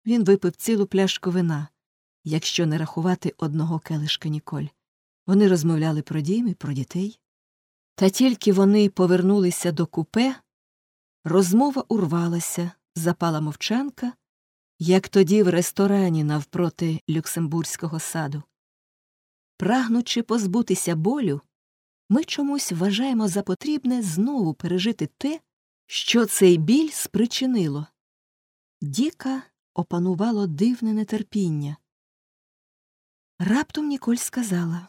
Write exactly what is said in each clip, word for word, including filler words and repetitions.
Він випив цілу пляшку вина, якщо не рахувати одного келишка Ніколь. Вони розмовляли про дім і про дітей. Та тільки вони повернулися до купе, розмова урвалася, запала мовчанка, як тоді в ресторані навпроти Люксембурзького саду. Прагнучи позбутися болю, ми чомусь вважаємо за потрібне знову пережити те, що цей біль спричинило. Діка опанувало дивне нетерпіння. Раптом Ніколь сказала: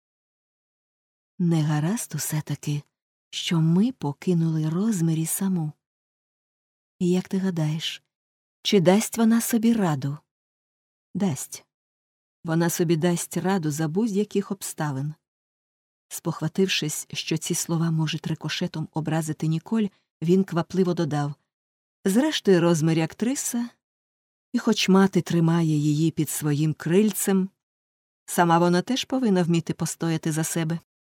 «Не гаразд усе-таки, що ми покинули Розмері саму. І як ти гадаєш, чи дасть вона собі раду?» «Дасть. Вона собі дасть раду за будь-яких обставин». Спохватившись, що ці слова можуть рикошетом образити Ніколь, він квапливо додав: «Зрештою, Розмері актриса, і хоч мати тримає її під своїм крильцем, сама вона теж повинна вміти постояти за себе».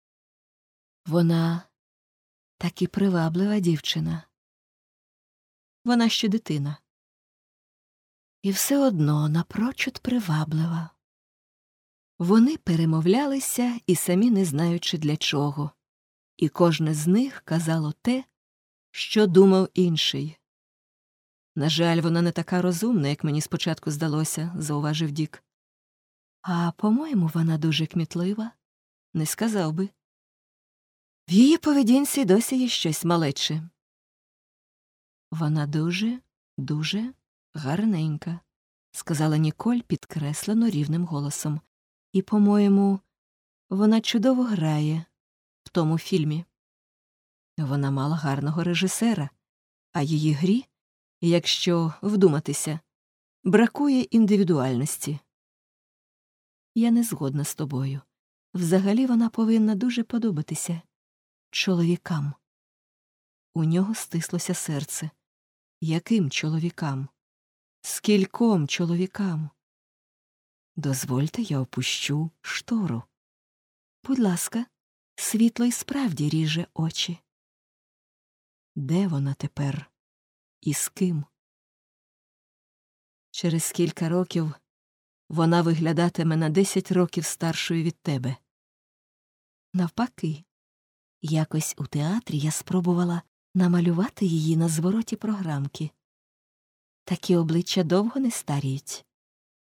«Вона таки приваблива дівчина. Вона ще дитина. І все одно напрочуд приваблива». Вони перемовлялися і самі не знаючи для чого, і кожне з них казало те, що думав інший. «На жаль, вона не така розумна, як мені спочатку здалося», – зауважив Дік. «А, по-моєму, вона дуже кмітлива. Не сказав би. В її поведінці досі є щось малече». «Вона дуже, дуже гарненька», – сказала Ніколь підкреслено рівним голосом. «І, по-моєму, вона чудово грає в тому фільмі. Вона мала гарного режисера, а її грі, якщо вдуматися, бракує індивідуальності». «Я не згодна з тобою. Взагалі вона повинна дуже подобатися чоловікам». У нього стислося серце. «Яким чоловікам? Скільком чоловікам?» «Дозвольте, я опущу штору». «Будь ласка, світло й справді ріже очі». «Де вона тепер? І з ким?» «Через кілька років вона виглядатиме на десять років старшою від тебе». «Навпаки, якось у театрі я спробувала намалювати її на звороті програмки. Такі обличчя довго не старіють.